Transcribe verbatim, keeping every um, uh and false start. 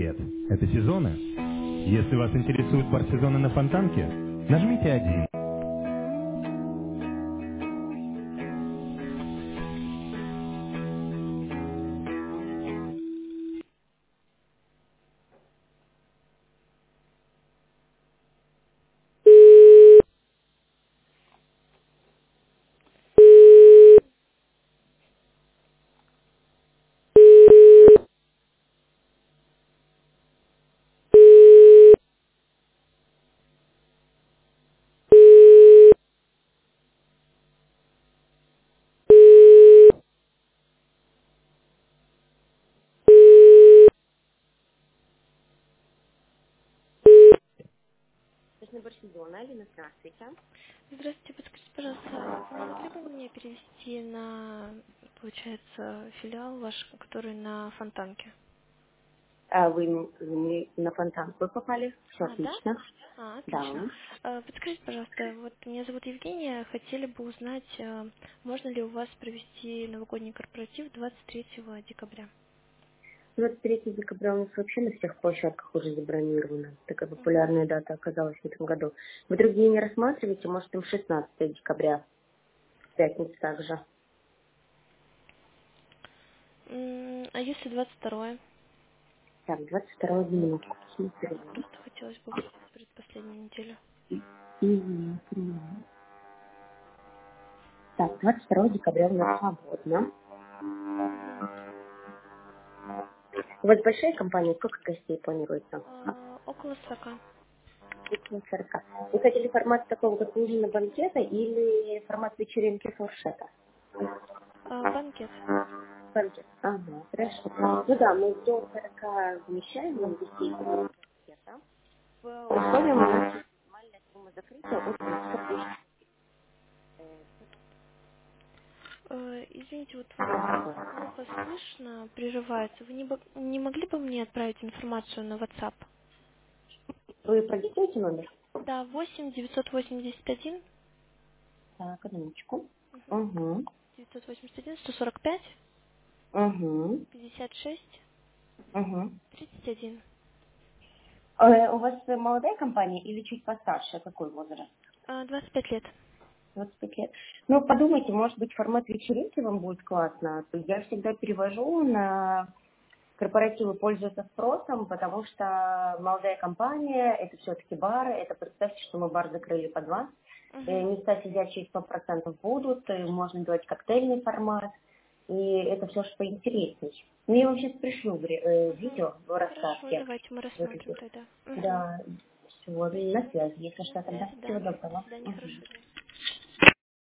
лет. Это сезоны. Если вас интересует бар сезона на Фонтанке, нажмите один. Точно бар сезона, Алина, здравствуйте. Здравствуйте, подскажите, пожалуйста, вы не могли бы мне перевести на, получается, филиал ваш, который на Фонтанке? А вы м, на Фонтанку попали? Все А, да? отлично. А, Да. отлично. А, Подскажите, пожалуйста, вот меня зовут Евгения, хотели бы узнать, а, можно ли у вас провести новогодний корпоратив двадцать третьего декабря? двадцать третьего декабря у нас вообще на всех площадках уже забронировано. Такая Мгм. популярная дата оказалась в этом году. Вы другие не рассматриваете? Может, им шестнадцатого декабря, в пятницу также. М, А если двадцать второе? Так, двадцать второго минутку. Смотрю. Просто хотелось бы предпоследнюю неделю. Мгм, понимаю. Так, двадцать второго декабря у нас свободно. Мгм. У вас большая компания, сколько гостей планируется? А, А, Около сорока. около сорока. Вы хотели формат такого, как ужина банкета или формат вечеринки фуршета? А, Банкет. Банкет. Ага, хорошо. Ну да, мы до сорока вмещаем нам гостей банкета. По условиям у нас есть минимальная сумма закрытия от трехсот тысяч. Э, Извините, вот вас плохо слышно, прерывается. Вы не, бо- не могли бы мне отправить информацию на WhatsApp? Вы продиктуете номер? Да, восемь девятьсот восемьдесят один Так, одиночку. Угу. девятьсот восемьдесят один сто сорок пять Угу. пятьдесят шесть Угу. тридцать один. Э, у вас молодая компания или чуть постарше? Какой возраст? А, двадцать пять лет. двадцать пять лет. Ну, подумайте, может быть, формат вечеринки вам будет классно. Я всегда перевожу на корпоративы пользуются спросом, потому что молодая компания, это все-таки бар, это представьте, что мы бар закрыли под вас. Э, Угу. Места сидячие сто процентов будут, э, можно делать коктейльный формат, и это все же поинтересней. Ну, я вам сейчас пришлю в ре- э, Угу. видео в Хорошо, рассказке. давайте мы Вот эти. рассмотрим тогда. Угу. Да, все, на Спасибо. связи, если На что, тогда. связи, Всего да. До доброго. свидания, Мгм. хорошего дня.